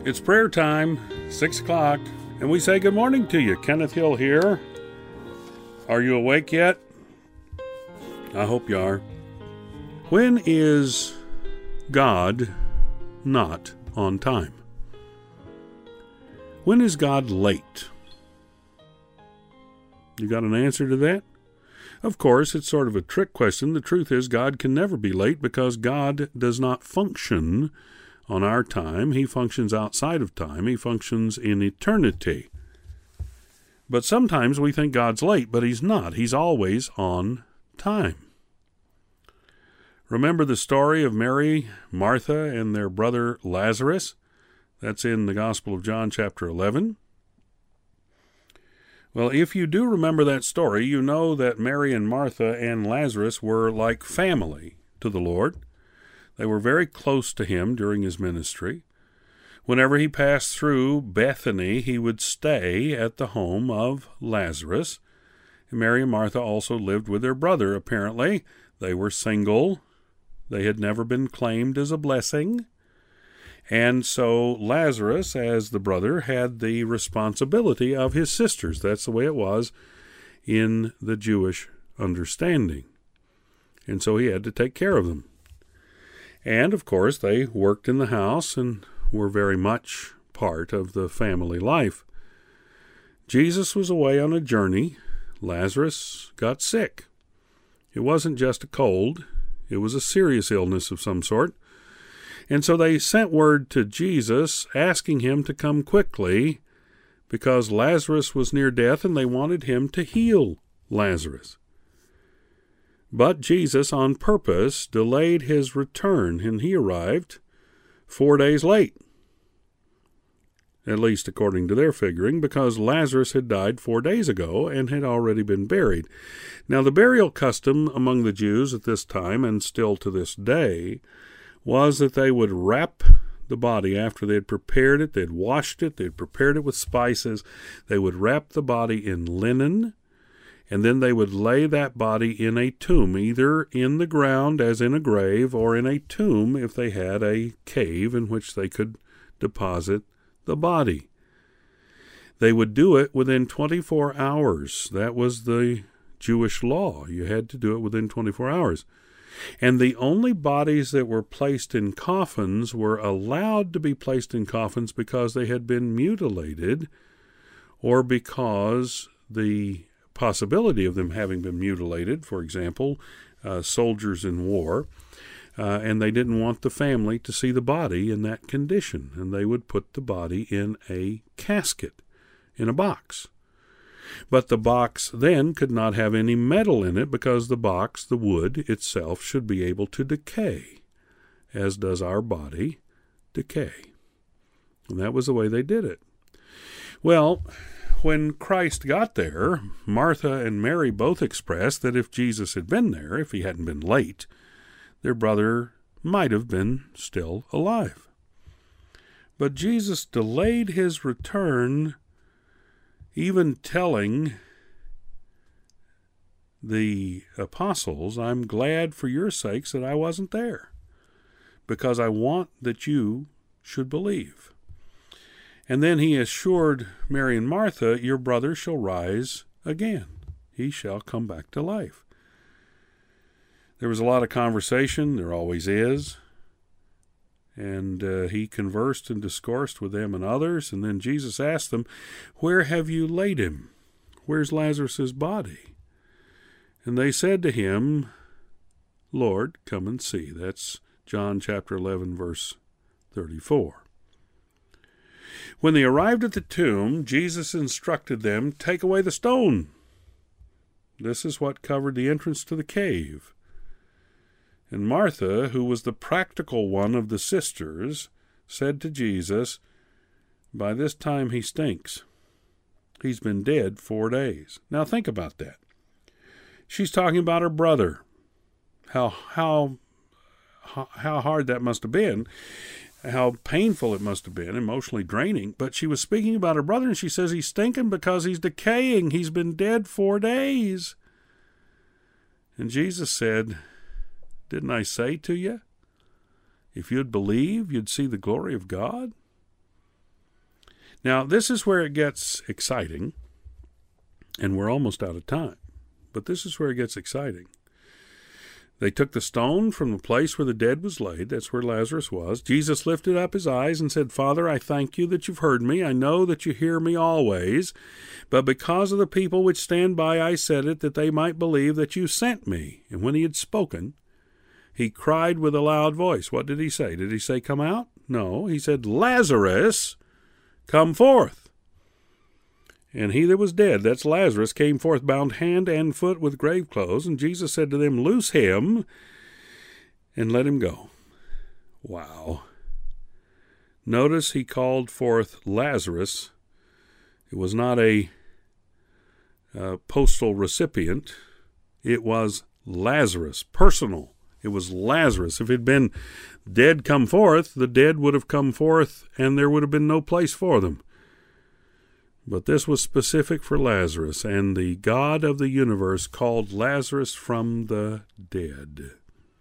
It's prayer time, 6 o'clock, and we say good morning to you. Kenneth Hill here. Are you awake yet? I hope you are. When is God not on time? When is God late? You got an answer to that? Of course, it's sort of a trick question. The truth is God can never be late because God does not function on our time. He functions outside of time. He functions in eternity. But sometimes we think God's late, but He's not. He's always on time. Remember the story of Mary, Martha, and their brother Lazarus? That's in the Gospel of John, chapter 11. Well, if you do remember that story, you know that Mary and Martha and Lazarus were like family to the Lord. They were very close to Him during His ministry. Whenever He passed through Bethany, He would stay at the home of Lazarus. And Mary and Martha also lived with their brother, apparently. They were single. They had never been claimed as a blessing. And so Lazarus, as the brother, had the responsibility of his sisters. That's the way it was in the Jewish understanding. And so he had to take care of them. And, of course, they worked in the house and were very much part of the family life. Jesus was away on a journey. Lazarus got sick. It wasn't just a cold. It was a serious illness of some sort. And so they sent word to Jesus asking Him to come quickly because Lazarus was near death and they wanted Him to heal Lazarus. But Jesus, on purpose, delayed His return, and He arrived 4 days late, at least according to their figuring, because Lazarus had died 4 days ago and had already been buried. Now, the burial custom among the Jews at this time, and still to this day, was that they would wrap the body after they had prepared it, they'd washed it, they'd prepared it with spices, they would wrap the body in linen, and then they would lay that body in a tomb, either in the ground as in a grave, or in a tomb if they had a cave in which they could deposit the body. They would do it within 24 hours. That was the Jewish law. You had to do it within 24 hours. And the only bodies that were placed in coffins were allowed to be placed in coffins because they had been mutilated or because the possibility of them having been mutilated, for example, soldiers in war, and they didn't want the family to see the body in that condition, and they would put the body in a casket, in a box. But the box then could not have any metal in it because the box, the wood itself, should be able to decay, as does our body decay. And that was the way they did it. Well, when Christ got there, Martha and Mary both expressed that if Jesus had been there, if He hadn't been late, their brother might have been still alive. But Jesus delayed His return, even telling the apostles, I'm glad for your sakes that I wasn't there, because I want that you should believe. And then He assured Mary and Martha, your brother shall rise again. He shall come back to life. There was a lot of conversation, there always is. And He conversed and discoursed with them and others. And then Jesus asked them, where have you laid him? Where's Lazarus' body? And they said to Him, Lord, come and see. That's John chapter 11, verse 34. When they arrived at the tomb, Jesus instructed them, take away the stone. This is what covered the entrance to the cave. And Martha, who was the practical one of the sisters, said to Jesus, by this time he stinks. He's been dead 4 days. Now think about that. She's talking about her brother. How hard that must have been. How painful it must have been, emotionally draining. But she was speaking about her brother, and she says he's stinking because he's decaying. He's been dead 4 days. And Jesus said, didn't I say to you, if you'd believe, you'd see the glory of God? Now, this is where it gets exciting, and we're almost out of time, but this is where it gets exciting. They took the stone from the place where the dead was laid. That's where Lazarus was. Jesus lifted up his eyes and said, Father, I thank you that you've heard me. I know that you hear me always. But because of the people which stand by, I said it, that they might believe that you sent me. And when he had spoken, he cried with a loud voice. What did he say? Did he say, come out? No. He said, Lazarus, come forth. And he that was dead, that's Lazarus, came forth bound hand and foot with grave clothes. And Jesus said to them, loose him and let him go. Wow. Notice he called forth Lazarus. It was not a postal recipient. It was Lazarus, personal. It was Lazarus. If it had been dead come forth, the dead would have come forth and there would have been no place for them. But this was specific for Lazarus, and the God of the universe called Lazarus from the dead.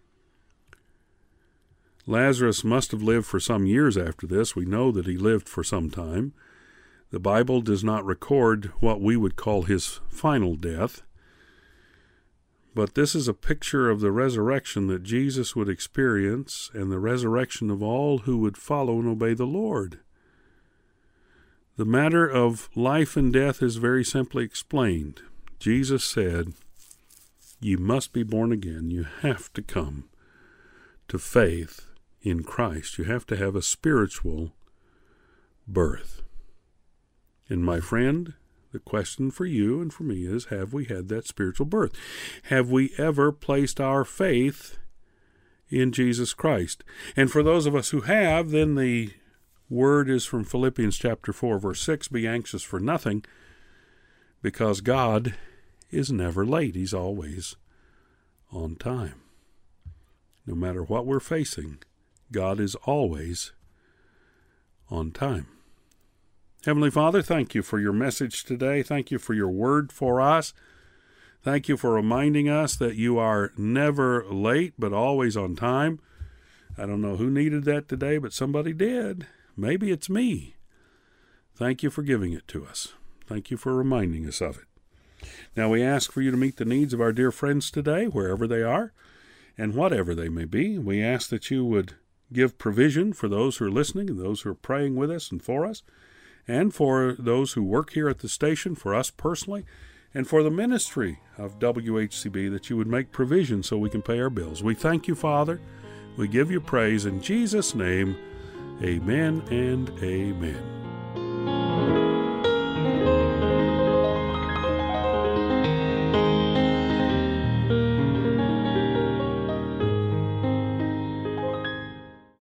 Lazarus must have lived for some years after this. We know that he lived for some time. The Bible does not record what we would call his final death. But this is a picture of the resurrection that Jesus would experience and the resurrection of all who would follow and obey the Lord. The matter of life and death is very simply explained. Jesus said, you must be born again. You have to come to faith in Christ. You have to have a spiritual birth. And my friend, the question for you and for me is, have we had that spiritual birth? Have we ever placed our faith in Jesus Christ? And for those of us who have, then the word is from Philippians chapter 4, verse 6, be anxious for nothing, because God is never late. He's always on time. No matter what we're facing, God is always on time. Heavenly Father, thank you for your message today. Thank you for your word for us. Thank you for reminding us that you are never late, but always on time. I don't know who needed that today, but somebody did. Maybe it's me. Thank you for giving it to us. Thank you for reminding us of it. Now we ask for you to meet the needs of our dear friends today, wherever they are, and whatever they may be. We ask that you would give provision for those who are listening and those who are praying with us and for us, and for those who work here at the station, for us personally, and for the ministry of WHCB, that you would make provision so we can pay our bills. We thank you, Father. We give you praise in Jesus' name. Amen and amen.